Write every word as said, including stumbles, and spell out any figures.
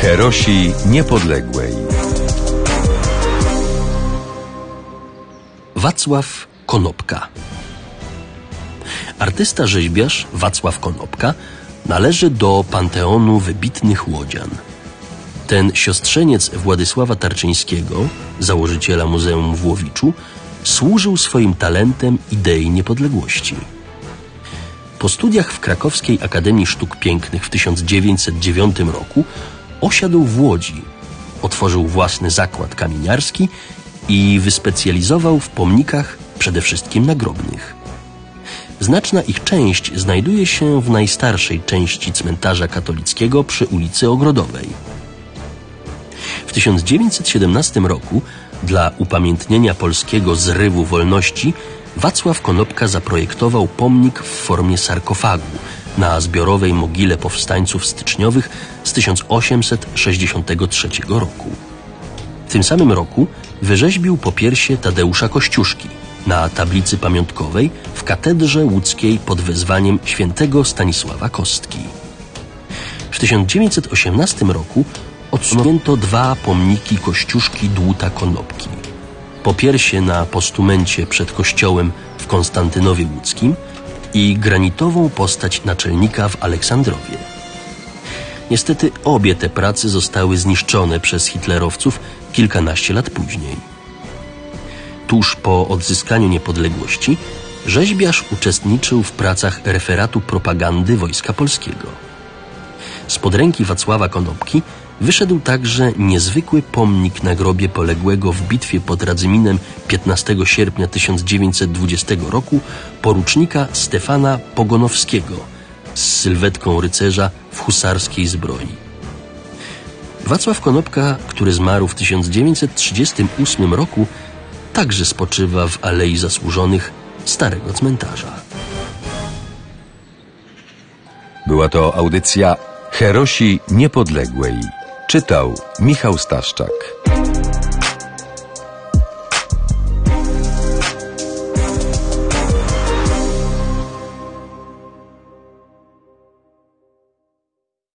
Herosi Niepodległej. Wacław Konopka. Artysta-rzeźbiarz Wacław Konopka należy do panteonu wybitnych łodzian. Ten siostrzeniec Władysława Tarczyńskiego, założyciela Muzeum w Łowiczu, służył swoim talentem idei niepodległości. Po studiach w Krakowskiej Akademii Sztuk Pięknych w tysiąc dziewięćset dziewiątym roku osiadł w Łodzi, otworzył własny zakład kamieniarski i wyspecjalizował w pomnikach, przede wszystkim nagrobnych. Znaczna ich część znajduje się w najstarszej części cmentarza katolickiego przy ulicy Ogrodowej. W tysiąc dziewięćset siedemnastym roku dla upamiętnienia polskiego zrywu wolności Wacław Konopka zaprojektował pomnik w formie sarkofagu na zbiorowej mogile powstańców styczniowych z tysiąc osiemset sześćdziesiątego trzeciego roku. W tym samym roku wyrzeźbił popiersie Tadeusza Kościuszki na tablicy pamiątkowej w katedrze łódzkiej pod wezwaniem świętego Stanisława Kostki. W tysiąc dziewięćset osiemnastym roku odsunięto dwa pomniki Kościuszki Dłuta Konopki. Popiersie na postumencie przed kościołem w Konstantynowie Łódzkim i granitową postać naczelnika w Aleksandrowie. Niestety obie te prace zostały zniszczone przez hitlerowców kilkanaście lat później. Tuż po odzyskaniu niepodległości rzeźbiarz uczestniczył w pracach referatu propagandy Wojska Polskiego. Spod ręki Wacława Konopki wyszedł także niezwykły pomnik na grobie poległego w bitwie pod Radzyminem piętnastego sierpnia tysiąc dziewięćset dwudziestego roku porucznika Stefana Pogonowskiego z sylwetką rycerza w husarskiej zbroi. Wacław Konopka, który zmarł w tysiąc dziewięćset trzydziestym ósmym roku, także spoczywa w Alei Zasłużonych Starego Cmentarza. Była to audycja Herosi Niepodległej. Czytał Michał Staszczak.